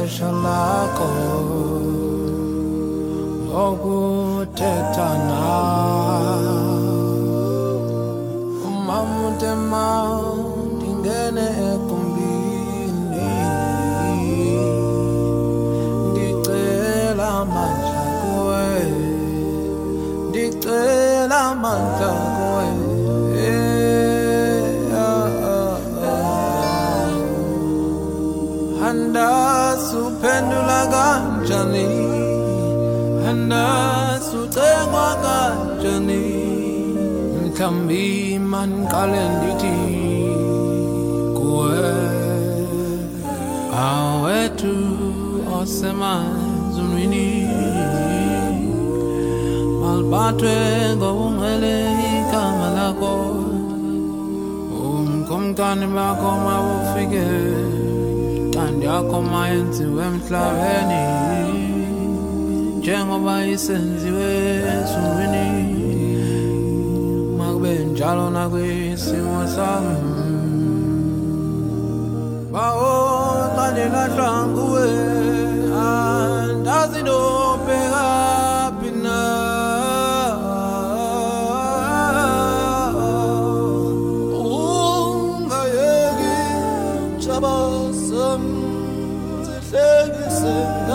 ixesha lakho lokuthetha nawe. Umamutema ndingene egumbini, ndicela amandla kuwe, ndicela amandla kuwe. Handasuphendula kanjani, handasucengwa kanjani, mhlawumbi mandiqale ndithi kuwe, awethu osemanzulwini, maliphathwe ngobungcwele igama lakho, umkumkani bakho mabufike, ntando yakho mayenziwe emhlabeni njengoba isenziwe ezulwini, makube njalo nakwisimo sami. Bawo xa ndilahlwa nguwe andazi ndobheka phi na, ungayeki tshaba sam zihlekise